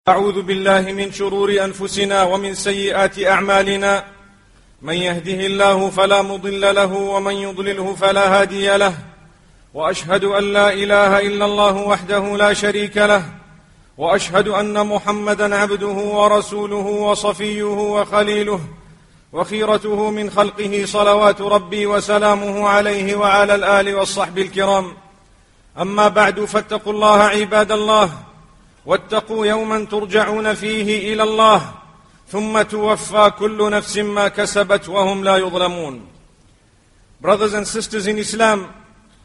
أعوذ بالله من شرور أنفسنا ومن سيئات أعمالنا من يهده الله فلا مضل له ومن يضلله فلا هادي له وأشهد أن لا إله إلا الله وحده لا شريك له وأشهد أن محمدا عبده ورسوله وصفيه وخليله وخيرته من خلقه صلوات ربي وسلامه عليه وعلى الآل والصحب الكرام أما بعد فاتقوا الله عباد الله واتقوا يوما ترجعون فيه إلى الله ثم توفى كل نفس ما كسبت وهم لا يظلمون. Brothers and sisters in Islam,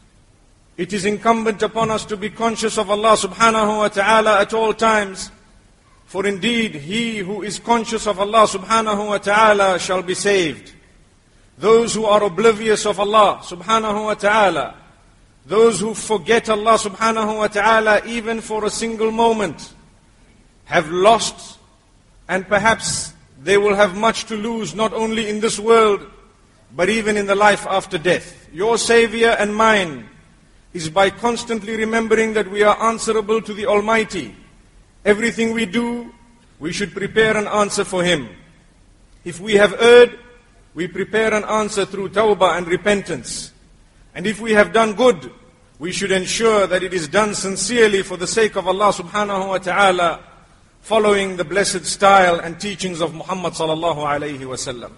it is incumbent upon us to be conscious of Allah subhanahu wa ta'ala at all times, for indeed he who is conscious of Allah subhanahu wa ta'ala shall be saved. Those who are oblivious of Allah subhanahu wa ta'ala, those who forget Allah subhanahu wa ta'ala even for a single moment, have lost, and perhaps they will have much to lose, not only in this world, but even in the life after death. Your savior and mine is by constantly remembering that we are answerable to the Almighty. Everything we do, we should prepare an answer for Him. If we have erred, we prepare an answer through tawbah and repentance. And if we have done good, we should ensure that it is done sincerely for the sake of Allah subhanahu wa ta'ala, following the blessed style and teachings of Muhammad sallallahu alayhi wa sallam.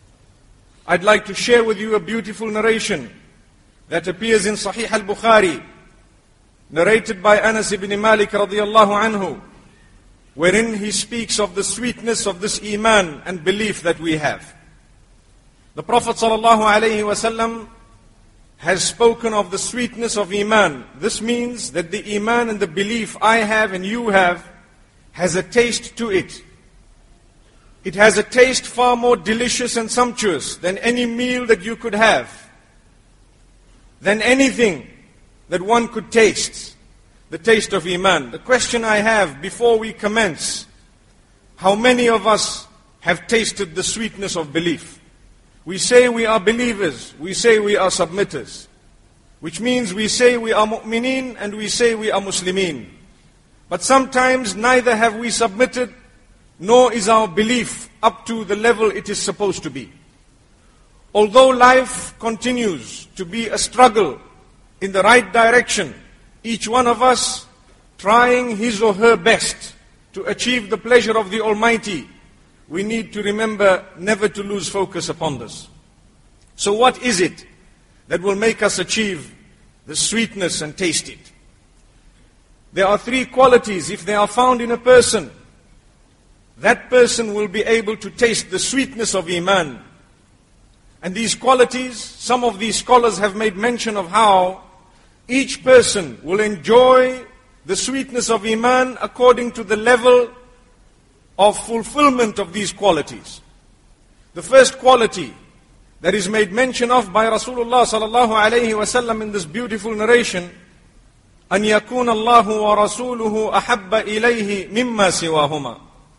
I'd like to share with you a beautiful narration that appears in Sahih al-Bukhari, narrated by Anas ibn Malik radiyallahu anhu, wherein he speaks of the sweetness of this iman and belief that we have. The Prophet sallallahu alayhi wa sallam has spoken of the sweetness of iman. This means that the iman and the belief I have and you have has a taste to it. It has a taste far more delicious and sumptuous than any meal that you could have, than anything that one could taste, the taste of iman. The question I have before we commence: how many of us have tasted the sweetness of belief? We say we are believers, we say we are submitters, which means we say we are mu'mineen and we say we are muslimeen. But sometimes neither have we submitted, nor is our belief up to the level it is supposed to be. Although life continues to be a struggle in the right direction, each one of us trying his or her best to achieve the pleasure of the Almighty, we need to remember never to lose focus upon this. So what is it that will make us achieve the sweetness and taste it? There are three qualities. If they are found in a person, that person will be able to taste the sweetness of iman. And these qualities, some of these scholars have made mention of how each person will enjoy the sweetness of iman according to the level of fulfillment of these qualities. The first quality that is made mention of by Rasulullah sallallahu alayhi wa sallam in this beautiful narration, أن يكون الله ورسوله أحب إليه مما سواهما.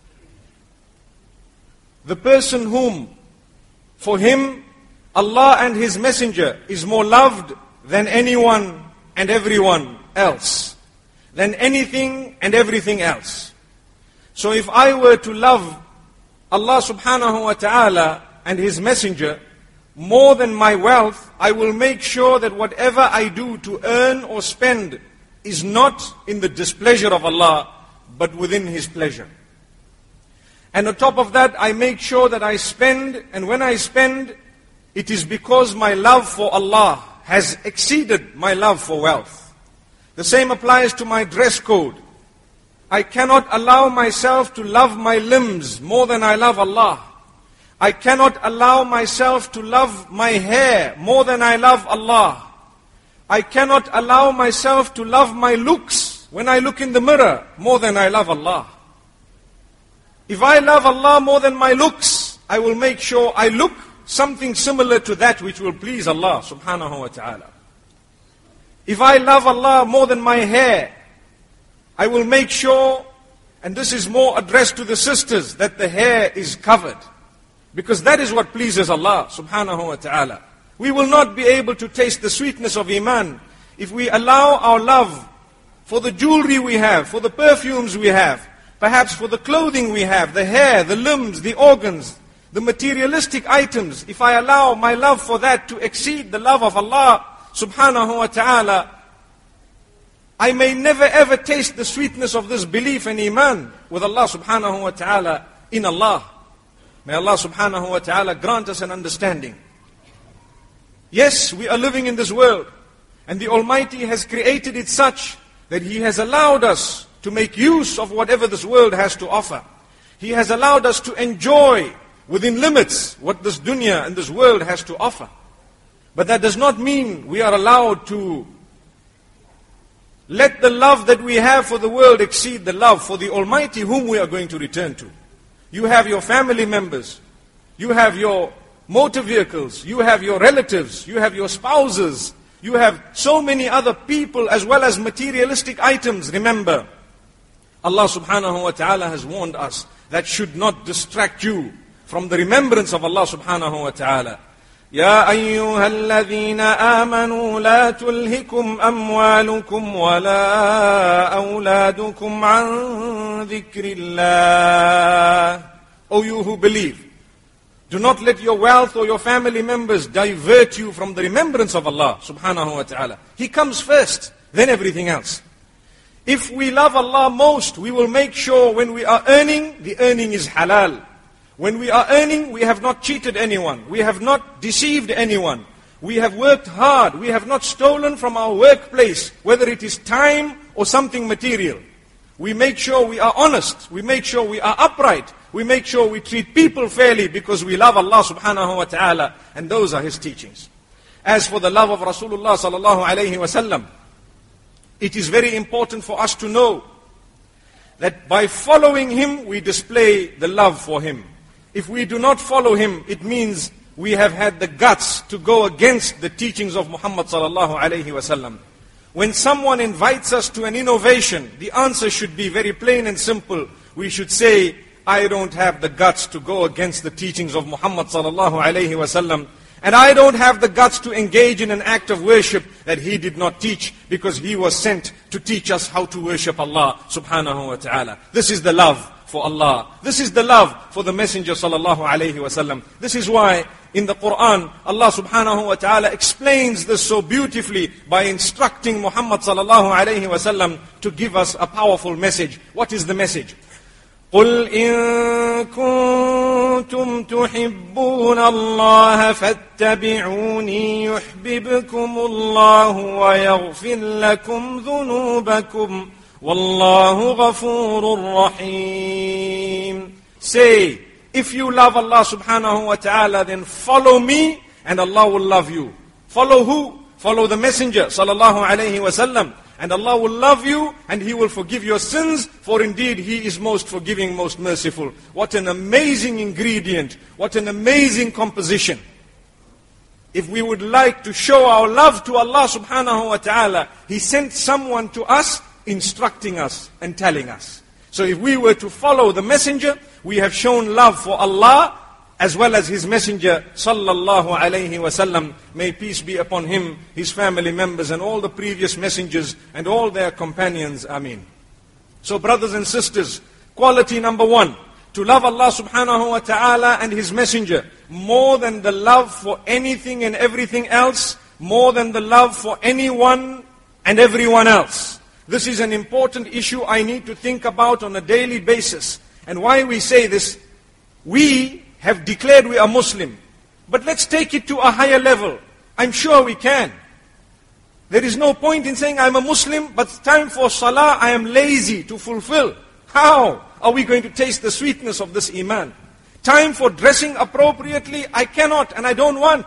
The person whom, for him, Allah and His Messenger is more loved than anyone and everyone else, than anything and everything else. So if I were to love Allah subhanahu wa ta'ala and His Messenger more than my wealth, I will make sure that whatever I do to earn or spend is not in the displeasure of Allah, but within His pleasure. And on top of that, I make sure that I spend, and when I spend, it is because my love for Allah has exceeded my love for wealth. The same applies to my dress code. I cannot allow myself to love my limbs more than I love Allah. I cannot allow myself to love my hair more than I love Allah. I cannot allow myself to love my looks when I look in the mirror more than I love Allah. If I love Allah more than my looks, I will make sure I look something similar to that which will please Allah subhanahu wa ta'ala. If I love Allah more than my hair, I will make sure, and this is more addressed to the sisters, that the hair is covered. Because that is what pleases Allah subhanahu wa ta'ala. We will not be able to taste the sweetness of iman if we allow our love for the jewelry we have, for the perfumes we have, perhaps for the clothing we have, the hair, the limbs, the organs, the materialistic items, if I allow my love for that to exceed the love of Allah subhanahu wa ta'ala, I may never ever taste the sweetness of this belief and iman with Allah subhanahu wa ta'ala in Allah. May Allah subhanahu wa ta'ala grant us an understanding. Yes, we are living in this world, and the Almighty has created it such that He has allowed us to make use of whatever this world has to offer. He has allowed us to enjoy within limits what this dunya and this world has to offer. But that does not mean we are allowed to let the love that we have for the world exceed the love for the Almighty whom we are going to return to. You have your family members, you have your motor vehicles, you have your relatives, you have your spouses, you have so many other people as well as materialistic items. Remember, Allah subhanahu wa ta'ala has warned us that should not distract you from the remembrance of Allah subhanahu wa ta'ala. يا أيها الذين آمنوا لا تلهكم أموالكم ولا أولادكم عن ذكر الله. O you who believe, do not let your wealth or your family members divert you from the remembrance of Allah subhanahu wa ta'ala. He comes first, then everything else. If we love Allah most, we will make sure when we are earning, the earning is halal. When we are earning, we have not cheated anyone. We have not deceived anyone. We have worked hard. We have not stolen from our workplace, whether it is time or something material. We make sure we are honest. We make sure we are upright. We make sure we treat people fairly because we love Allah subhanahu wa ta'ala, and those are His teachings. As for the love of Rasulullah sallallahu alayhi wa sallam, it is very important for us to know that by following him, we display the love for him. If we do not follow him, it means we have had the guts to go against the teachings of Muhammad sallallahu alayhi wa sallam. When someone invites us to an innovation, the answer should be very plain and simple. We should say, I don't have the guts to go against the teachings of Muhammad sallallahu alayhi wa sallam. And I don't have the guts to engage in an act of worship that he did not teach, because he was sent to teach us how to worship Allah subhanahu wa ta'ala. This is the love for Allah. This is the love for the Messenger sallallahu alayhi wa sallam. This is why in the Quran, Allah subhanahu wa ta'ala explains this so beautifully by instructing Muhammad sallallahu alayhi wa sallam to give us a powerful message. What is the message? قُلْ إِن كُنتُمْ تُحِبُّونَ اللَّهَ فَاتَّبِعُونِي يُحْبِبْكُمُ اللَّهُ وَيَغْفِرْ لَكُمْ ذُنُوبَكُمْ وَاللَّهُ غَفُورٌ رَحِيمٌ. Say, if you love Allah subhanahu wa ta'ala, then follow me and Allah will love you. Follow who? Follow the Messenger sallallahu alayhi wa sallam. And Allah will love you and He will forgive your sins, for indeed He is most forgiving, most merciful. What an amazing ingredient. What an amazing composition. If we would like to show our love to Allah subhanahu wa ta'ala, He sent someone to us instructing us and telling us. So if we were to follow the Messenger, we have shown love for Allah as well as His Messenger sallallahu alayhi wa sallam. May peace be upon him, his family members, and all the previous messengers and all their companions. Ameen. So brothers and sisters, quality number one, to love Allah subhanahu wa ta'ala and His Messenger more than the love for anything and everything else, more than the love for anyone and everyone else. This is an important issue I need to think about on a daily basis. And why we say this, we have declared we are Muslim. But let's take it to a higher level. I'm sure we can. There is no point in saying I'm a Muslim, but time for salah I am lazy to fulfill. How are we going to taste the sweetness of this iman? Time for dressing appropriately, I cannot and I don't want.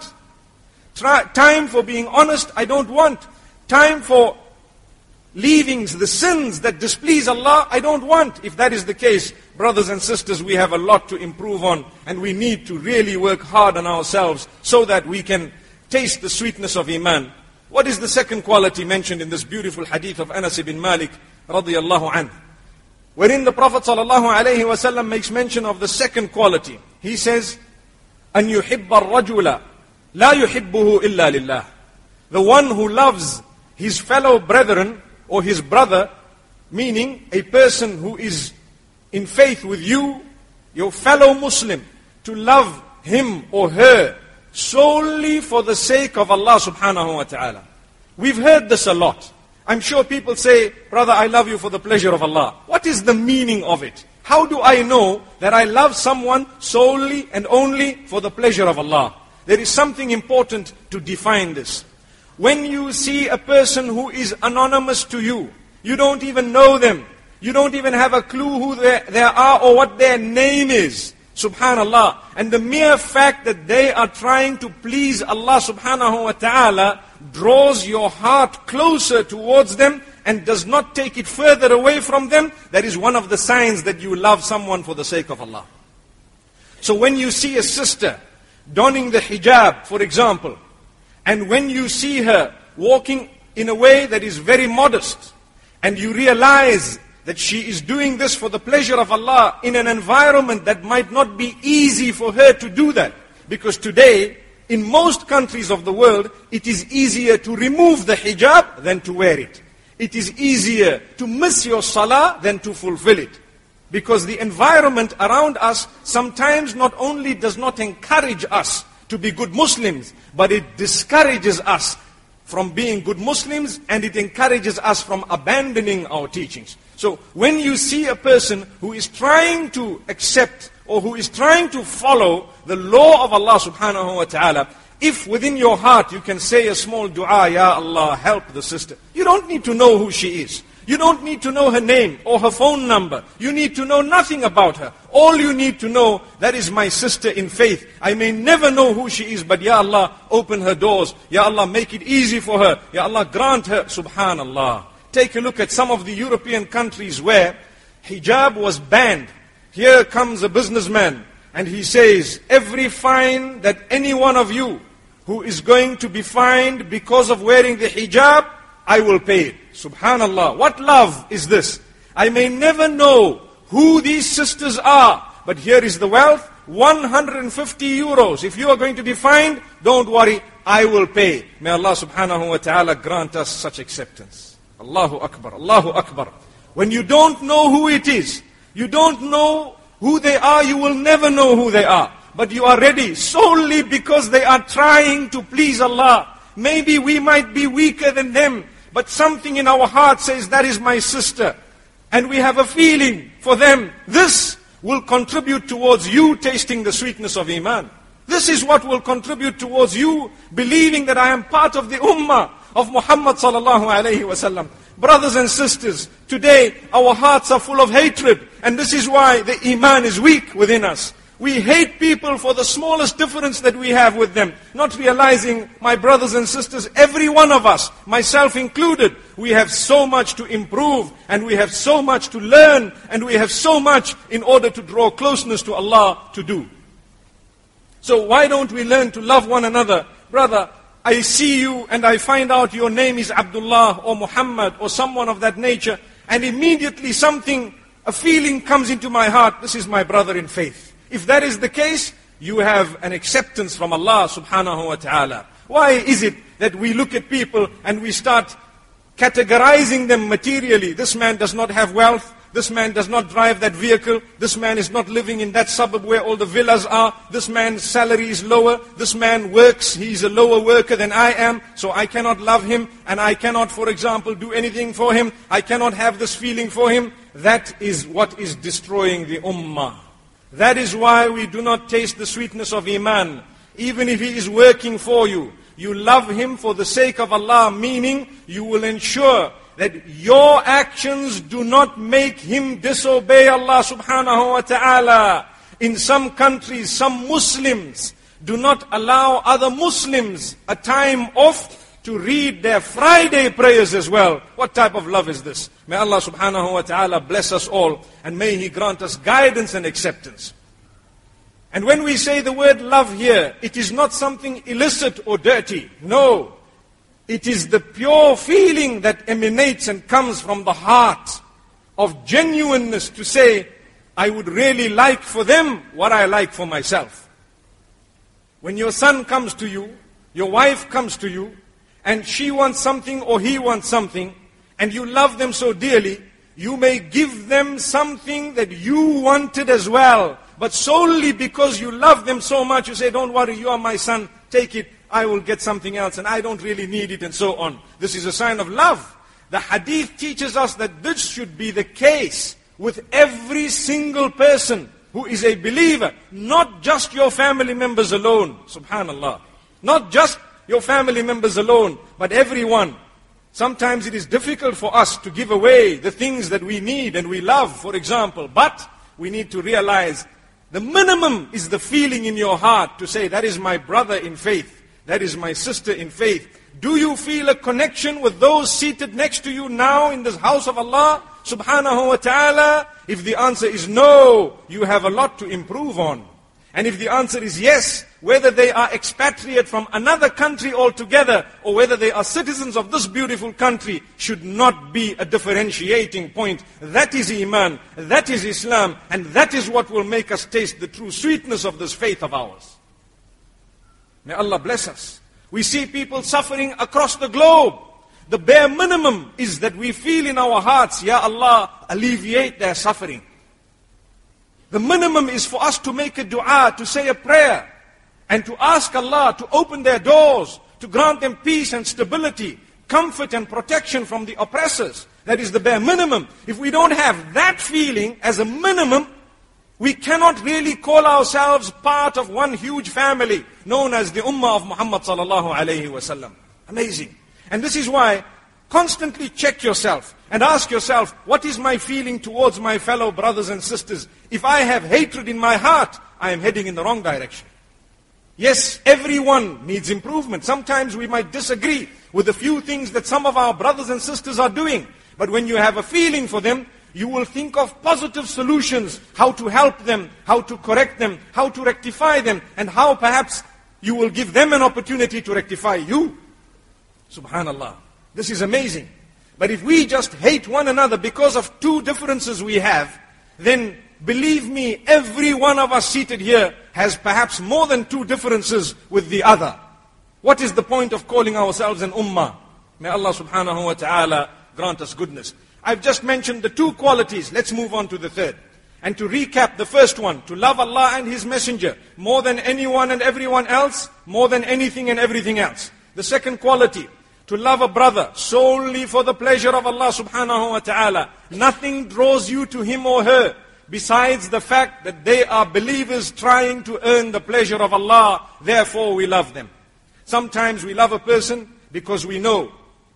Time for being honest, I don't want. Time for leaving the sins that displease Allah, I don't want. If that is the case, brothers and sisters, we have a lot to improve on, and we need to really work hard on ourselves so that we can taste the sweetness of iman. What is the second quality mentioned in this beautiful hadith of Anas ibn Malik radiyallahu anhu, wherein the Prophet sallallahu alayhi wa sallam makes mention of the second quality? He says, أَن يُحِبَّ الرَّجُلَ لَا يُحِبُّهُ إِلَّا لِلَّهِ. The one who loves his fellow brethren or his brother, meaning a person who is in faith with you, your fellow Muslim, to love him or her solely for the sake of Allah subhanahu wa ta'ala. We've heard this a lot. I'm sure people say, brother, I love you for the pleasure of Allah. What is the meaning of it? How do I know that I love someone solely and only for the pleasure of Allah? There is something important to define this. When you see a person who is anonymous to you, you don't even know them, you don't even have a clue who they are or what their name is, subhanallah. And the mere fact that they are trying to please Allah subhanahu wa ta'ala draws your heart closer towards them and does not take it further away from them. That is one of the signs that you love someone for the sake of Allah. So when you see a sister donning the hijab, for example, and when you see her walking in a way that is very modest, and you realize that she is doing this for the pleasure of Allah in an environment that might not be easy for her to do that. Because today, in most countries of the world, it is easier to remove the hijab than to wear it. It is easier to miss your salah than to fulfill it. Because the environment around us sometimes not only does not encourage us to be good Muslims, but it discourages us from being good Muslims, and it encourages us from abandoning our teachings. So when you see a person who is trying to accept or who is trying to follow the law of Allah subhanahu wa ta'ala, if within your heart you can say a small dua, Ya Allah, help the sister. You don't need to know who she is. You don't need to know her name or her phone number. You need to know nothing about her. All you need to know, that is my sister in faith. I may never know who she is, but Ya Allah, open her doors. Ya Allah, make it easy for her. Ya Allah, grant her. Subhanallah. Take a look at some of the European countries where hijab was banned. Here comes a businessman and he says, every fine that any one of you who is going to be fined because of wearing the hijab, I will pay it. Subhanallah. What love is this? I may never know who these sisters are, but here is the wealth, 150 euros. If you are going to be fined, don't worry, I will pay. May Allah subhanahu wa ta'ala grant us such acceptance. Allahu Akbar, Allahu Akbar. When you don't know who it is, you don't know who they are, you will never know who they are. But you are ready solely because they are trying to please Allah. Maybe we might be weaker than them, but something in our heart says, that is my sister. And we have a feeling for them. This will contribute towards you tasting the sweetness of Iman. This is what will contribute towards you believing that I am part of the ummah of Muhammad sallallahu alayhi wasallam. Brothers and sisters, today our hearts are full of hatred, and this is why the Iman is weak within us. We hate people for the smallest difference that we have with them, not realizing, my brothers and sisters, every one of us, myself included, we have so much to improve, and we have so much to learn, and we have so much in order to draw closeness to Allah to do. So why don't we learn to love one another? Brother, I see you and I find out your name is Abdullah or Muhammad or someone of that nature, and immediately a feeling comes into my heart, this is my brother in faith. If that is the case, you have an acceptance from Allah subhanahu wa ta'ala. Why is it that we look at people and we start categorizing them materially? This man does not have wealth. This man does not drive that vehicle. This man is not living in that suburb where all the villas are. This man's salary is lower. This man works. He's a lower worker than I am. So I cannot love him. And I cannot, for example, do anything for him. I cannot have this feeling for him. That is what is destroying the ummah. That is why we do not taste the sweetness of Iman. Even if he is working for you, you love him for the sake of Allah, meaning you will ensure that your actions do not make him disobey Allah subhanahu wa ta'ala. In some countries, some Muslims do not allow other Muslims a time off to read their Friday prayers as well. What type of love is this? May Allah subhanahu wa ta'ala bless us all, and may He grant us guidance and acceptance. And when we say the word love here, it is not something illicit or dirty. No. It is the pure feeling that emanates and comes from the heart of genuineness to say, I would really like for them what I like for myself. When your son comes to you, your wife comes to you, and she wants something or he wants something, and you love them so dearly, You may give them something that you wanted as well, but solely because you love them so much, you say, don't worry, you are my son, take it, I will get something else, and I don't really need it, and so on. This is a sign of love. The hadith teaches us that this should be the case with every single person who is a believer, not just your family members alone, subhanallah. Not just your family members alone, but everyone. Sometimes it is difficult for us to give away the things that we need and we love, for example, but we need to realize the minimum is the feeling in your heart to say, that is my brother in faith, that is my sister in faith. Do you feel a connection with those seated next to you now in this house of Allah subhanahu wa ta'ala? If the answer is no, you have a lot to improve on. And if the answer is yes, whether they are expatriate from another country altogether, or whether they are citizens of this beautiful country, should not be a differentiating point. That is Iman, that is Islam, and that is what will make us taste the true sweetness of this faith of ours. May Allah bless us. We see people suffering across the globe. The bare minimum is that we feel in our hearts, Ya Allah, alleviate their suffering. The minimum is for us to make a dua, to say a prayer, and to ask Allah to open their doors, to grant them peace and stability, comfort and protection from the oppressors. That is the bare minimum. If we don't have that feeling as a minimum, we cannot really call ourselves part of one huge family known as the Ummah of Muhammad sallallahu alayhi wa sallam. Amazing. And this is why, constantly check yourself and ask yourself, what is my feeling towards my fellow brothers and sisters? If I have hatred in my heart, I am heading in the wrong direction. Yes, everyone needs improvement. Sometimes we might disagree with a few things that some of our brothers and sisters are doing. But when you have a feeling for them, you will think of positive solutions, how to help them, how to correct them, how to rectify them, and how perhaps you will give them an opportunity to rectify you. Subhanallah. This is amazing. But if we just hate one another because of two differences we have, then believe me, every one of us seated here has perhaps more than two differences with the other. What is the point of calling ourselves an ummah? May Allah subhanahu wa ta'ala grant us goodness. I've just mentioned the two qualities. Let's move on to the third. And to recap the first one, to love Allah and His Messenger more than anyone and everyone else, more than anything and everything else. The second quality, to love a brother solely for the pleasure of Allah subhanahu wa ta'ala. Nothing draws you to him or her besides the fact that they are believers trying to earn the pleasure of Allah. Therefore we love them. Sometimes we love a person because we know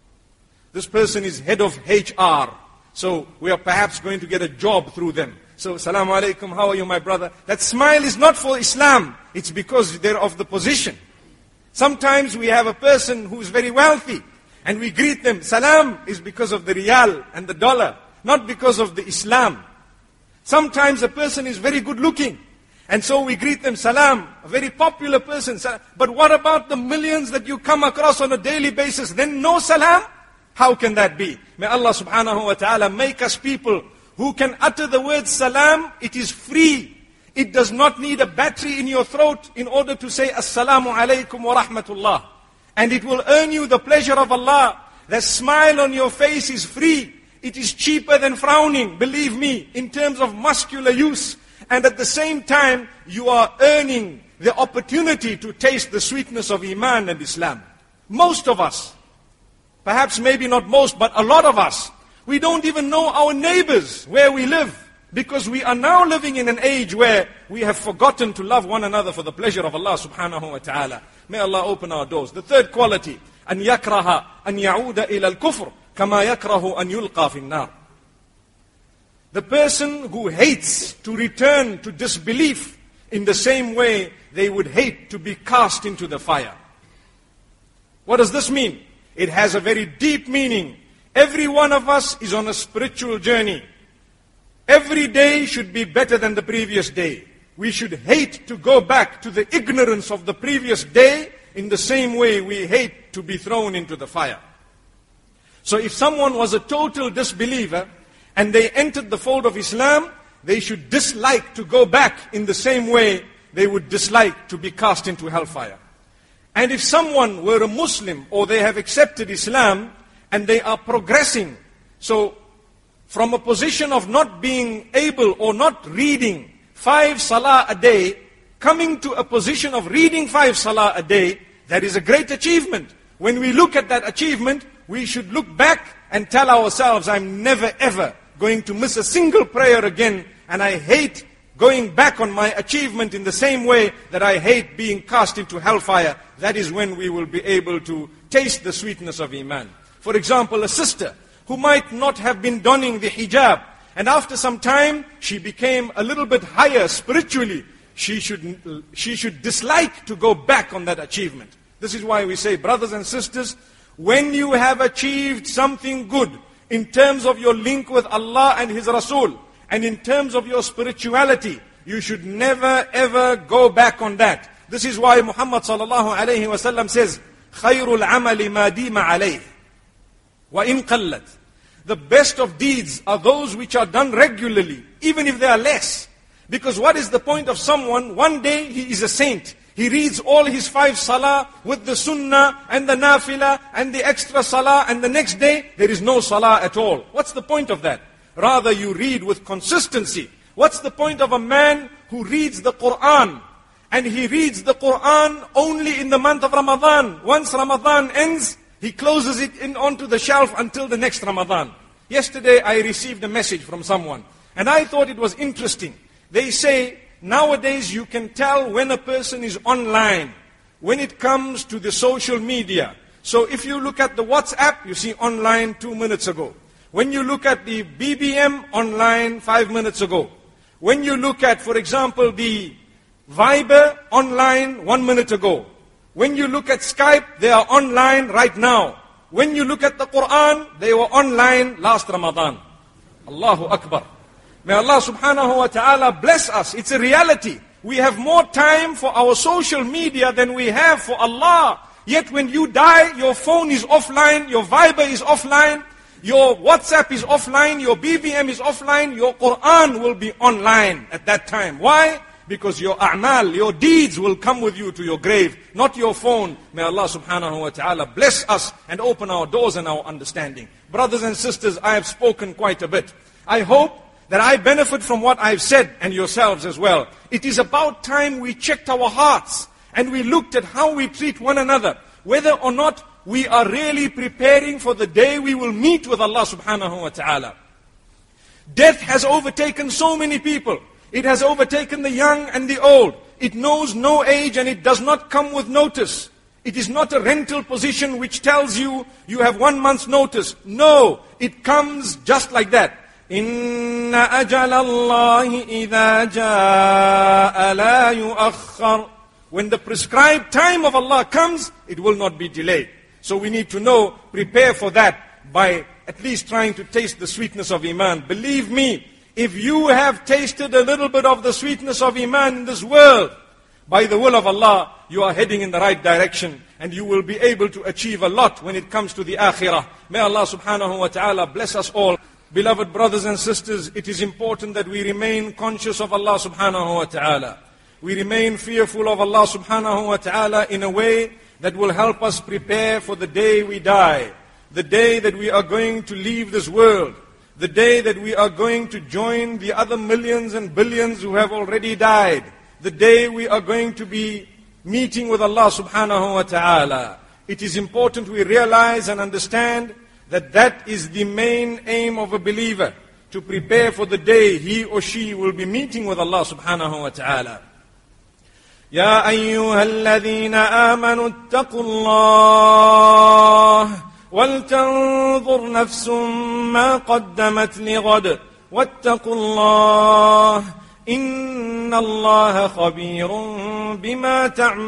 this person is head of HR. So we are perhaps going to get a job through them. So, Assalamu alaikum, how are you, my brother? That smile is not for Islam. It's because they're of the position. Sometimes we have a person who's very wealthy, and we greet them. Salam is because of the riyal and the dollar, not because of the Islam. Sometimes a person is very good looking, and so we greet them, salam, a very popular person. But what about the millions that you come across on a daily basis? Then no salam? How can that be? May Allah subhanahu wa ta'ala make us people who can utter the word salam. It is free. It does not need a battery in your throat in order to say assalamu alaikum wa rahmatullah. And it will earn you the pleasure of Allah. The smile on your face is free. It is cheaper than frowning, believe me, in terms of muscular use. And at the same time, you are earning the opportunity to taste the sweetness of Iman and Islam. Most of us, perhaps maybe not most, but a lot of us, we don't even know our neighbors where we live. Because we are now living in an age where we have forgotten to love one another for the pleasure of Allah subhanahu wa ta'ala. May Allah open our doors. The third quality, أن يكره أن يعود إلى الكفر كما يكره أن يلقى في النار. The person who hates to return to disbelief in the same way they would hate to be cast into the fire. What does this mean? It has a very deep meaning. Every one of us is on a spiritual journey. Every day should be better than the previous day. We should hate to go back to the ignorance of the previous day in the same way we hate to be thrown into the fire. So if someone was a total disbeliever and they entered the fold of Islam, they should dislike to go back in the same way they would dislike to be cast into hellfire. And if someone were a Muslim or they have accepted Islam and they are progressing, so from a position of not being able or not reading 5 salah a day, coming to a position of reading 5 salah a day, that is a great achievement. When we look at that achievement, we should look back and tell ourselves, I'm never ever going to miss a single prayer again, and I hate going back on my achievement in the same way that I hate being cast into hellfire. That is when we will be able to taste the sweetness of Iman. For example, a sister who might not have been donning the hijab, and after some time she became a little bit higher spiritually, she should dislike to go back on that achievement. This is why we say, brothers and sisters, when you have achieved something good in terms of your link with Allah and His Rasul, and in terms of your spirituality, you should never ever go back on that. This is why Muhammad sallallahu alayhi wa sallam says, خَيْرُ الْعَمَلِ مَا دِيمَ عَلَيْهِ وَإِنْ قَلَّتْ. The best of deeds are those which are done regularly, even if they are less. Because what is the point of someone, one day he is a saint, he reads all his 5 salah with the sunnah and the nafilah and the extra salah, and the next day there is no salah at all. What's the point of that? Rather you read with consistency. What's the point of a man who reads the Quran, and he reads the Quran only in the month of Ramadan? Once Ramadan ends, he closes it in onto the shelf until the next Ramadan. Yesterday I received a message from someone, and I thought it was interesting. They say, nowadays you can tell when a person is online, when it comes to the social media. So if you look at the WhatsApp, you see online 2 minutes ago. When you look at the BBM, online 5 minutes ago. When you look at, for example, the Viber, online 1 minute ago. When you look at Skype, they are online right now. When you look at the Quran, they were online last Ramadan. Allahu Akbar. May Allah subhanahu wa ta'ala bless us. It's a reality. We have more time for our social media than we have for Allah. Yet when you die, your phone is offline, your Viber is offline, your WhatsApp is offline, your BBM is offline, your Quran will be online at that time. Why? Because your a'mal, your deeds will come with you to your grave, not your phone. May Allah subhanahu wa ta'ala bless us and open our doors and our understanding. Brothers and sisters, I have spoken quite a bit. I hope that I benefit from what I've said, and yourselves as well. It is about time we checked our hearts and we looked at how we treat one another, whether or not we are really preparing for the day we will meet with Allah subhanahu wa ta'ala. Death has overtaken so many people. It has overtaken the young and the old. It knows no age, and it does not come with notice. It is not a rental position which tells you you have 1 month's notice. No, it comes just like that. إِنَّ أَجَلَ اللَّهِ إِذَا جَاءَ لَا يُؤَخَّرُ. When the prescribed time of Allah comes, it will not be delayed. So we need to know, prepare for that by at least trying to taste the sweetness of Iman. Believe me, if you have tasted a little bit of the sweetness of Iman in this world, by the will of Allah, you are heading in the right direction, and you will be able to achieve a lot when it comes to the akhirah. May Allah subhanahu wa ta'ala bless us all. Beloved brothers and sisters, it is important that we remain conscious of Allah subhanahu wa ta'ala. We remain fearful of Allah subhanahu wa ta'ala in a way that will help us prepare for the day we die. The day that we are going to leave this world. The day that we are going to join the other millions and billions who have already died. The day we are going to be meeting with Allah subhanahu wa ta'ala. It is important we realize and understand that that is the main aim of a believer, to prepare for the day he or she will be meeting with Allah subhanahu wa ta'ala. يا أيها الذين آمنوا اتقوا الله ولتنظر نفس ما قدمت لغد واتقوا الله إن الله خبير بما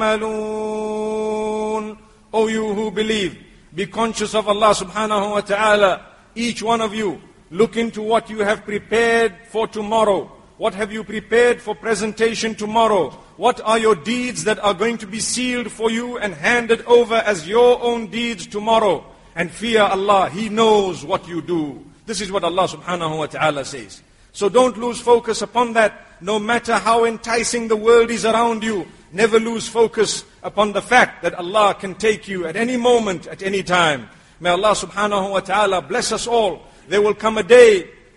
تعملون. O you who believe, be conscious of Allah subhanahu wa ta'ala. Each one of you, look into what you have prepared for tomorrow. What have you prepared for presentation tomorrow? What are your deeds that are going to be sealed for you and handed over as your own deeds tomorrow? And fear Allah, He knows what you do. This is what Allah subhanahu wa ta'ala says. So don't lose focus upon that. No matter how enticing the world is around you, never lose focus upon the fact that Allah can take you at any moment, at any time. May Allah subhanahu wa ta'ala bless us all. There will come a day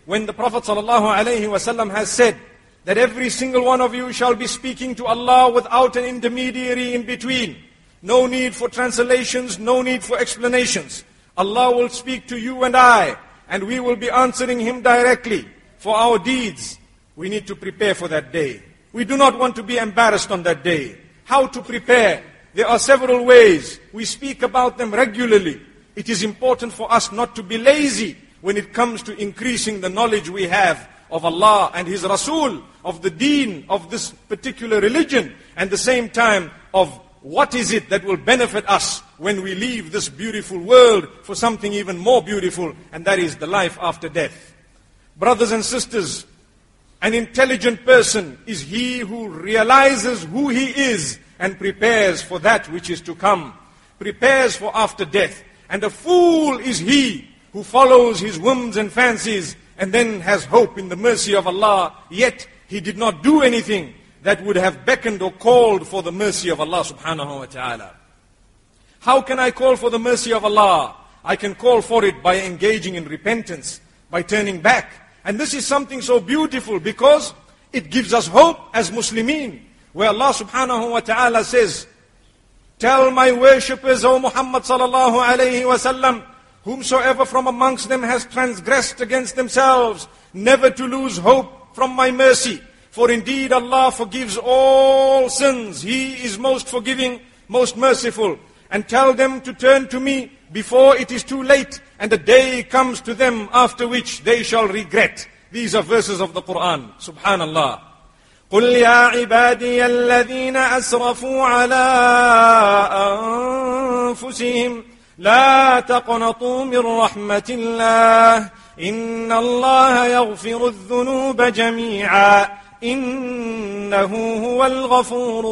when the Prophet ﷺ has said that every single one of you shall be speaking to Allah without an intermediary in between. No need for translations, no need for explanations. Allah will speak to you and I, and we will be answering Him directly for our deeds. We need to prepare for that day. We do not want to be embarrassed on that day. How to prepare? There are several ways. We speak about them regularly. It is important for us not to be lazy when it comes to increasing the knowledge we have of Allah and His Rasul, of the deen, of this particular religion, and at the same time of what is it that will benefit us when we leave this beautiful world for something even more beautiful, and that is the life after death. Brothers and sisters, an intelligent person is he who realizes who he is and prepares for that which is to come, prepares for after death. And a fool is he who follows his whims and fancies and then has hope in the mercy of Allah, yet he did not do anything that would have beckoned or called for the mercy of Allah subhanahu wa ta'ala. How can I call for the mercy of Allah? I can call for it by engaging in repentance, by turning back. And this is something so beautiful because it gives us hope as Muslimin, where Allah subhanahu wa ta'ala says, tell my worshippers, O Muhammad sallallahu alayhi wa sallam, whomsoever from amongst them has transgressed against themselves, never to lose hope from my mercy. For indeed Allah forgives all sins. He is most forgiving, most merciful. And tell them to turn to me before it is too late, and a day comes to them after which they shall regret. These are verses of the Quran. Subhanallah. قُلْ يَا عِبَادِيَ الَّذِينَ أَسْرَفُوا عَلَىٰ أَنفُسِهِمْ لَا تَقْنَطُوا مِنْ رَحْمَةِ اللَّهِ إِنَّ اللَّهَ يَغْفِرُ الذُّنُوبَ جَمِيعًا إِنَّهُ هُوَ الْغَفُورُ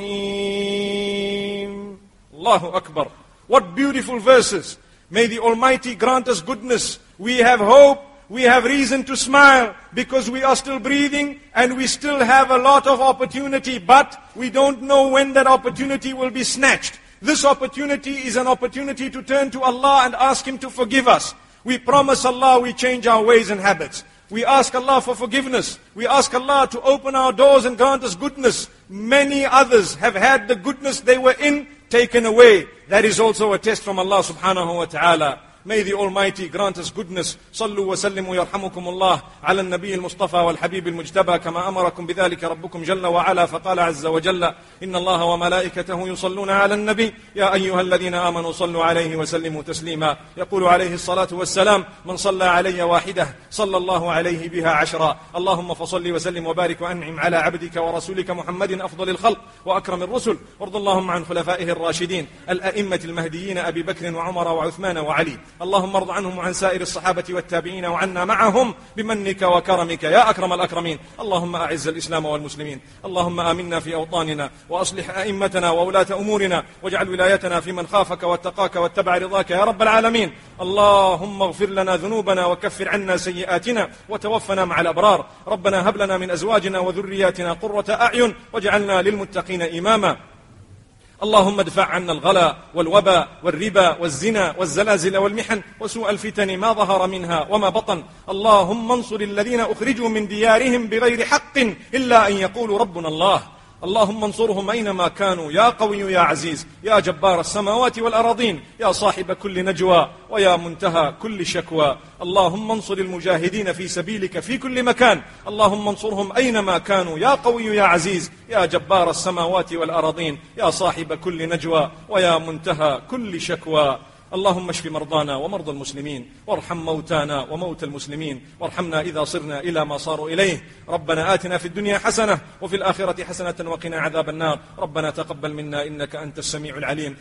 الرَّحِيمُ. Allahu Akbar. What beautiful verses. May the Almighty grant us goodness. We have hope. We have reason to smile because we are still breathing and we still have a lot of opportunity, but we don't know when that opportunity will be snatched. This opportunity is an opportunity to turn to Allah and ask Him to forgive us. We promise Allah we change our ways and habits. We ask Allah for forgiveness. We ask Allah to open our doors and grant us goodness. Many others have had the goodness they were in taken away. That is also a test from Allah subhanahu wa ta'ala. May the Almighty grant us goodness. صلوا وسلموا يرحمكم الله على النبي المصطفى والحبيب المجتبى كما أمركم بذلك ربكم جل وعلا فقال عز وجل إن الله وملائكته يصلون على النبي يا أيها الذين آمنوا صلوا عليه وسلموا تسليما يقول عليه الصلاة والسلام من صلى علي واحدة صلى الله عليه بها عشرا اللهم فصل وسلم وبارك وأنعم على عبدك ورسولك محمد أفضل الخلق وأكرم الرسل وارض اللهم عن خلفائه الراشدين الأئمة المهديين أبي بكر وعمر وعثمان وعلي اللهم ارض عنهم وعن سائر الصحابة والتابعين وعنا معهم بمنك وكرمك يا أكرم الأكرمين اللهم أعز الإسلام والمسلمين اللهم آمنا في أوطاننا وأصلح أئمتنا وولاة أمورنا واجعل ولايتنا في من خافك واتقاك واتبع رضاك يا رب العالمين اللهم اغفر لنا ذنوبنا وكفر عنا سيئاتنا وتوفنا مع الأبرار ربنا هب لنا من أزواجنا وذرياتنا قرة أعين واجعلنا للمتقين إماما اللهم ادفع عنا الغلا والوباء والربا والزنا والزلازل والمحن وسوء الفتن ما ظهر منها وما بطن اللهم انصر الذين أخرجوا من ديارهم بغير حق إلا أن يقولوا ربنا الله اللهم انصرهم أينما كانوا يا قوي يا عزيز يا جبار السماوات والأراضين يا صاحب كل نجوى ويا منتهى كل شكوى اللهم انصر المجاهدين في سبيلك في كل مكان اللهم انصرهم أينما كانوا يا قوي يا عزيز يا جبار السماوات والأراضين يا صاحب كل نجوى ويا منتهى كل شكوى اللهم اشف مرضانا ومرضى المسلمين وارحم موتانا وموتى المسلمين وارحمنا إذا صرنا إلى ما صاروا إليه ربنا آتنا في الدنيا حسنة وفي الآخرة حسنة وقنا عذاب النار ربنا تقبل منا إنك أنت السميع العليم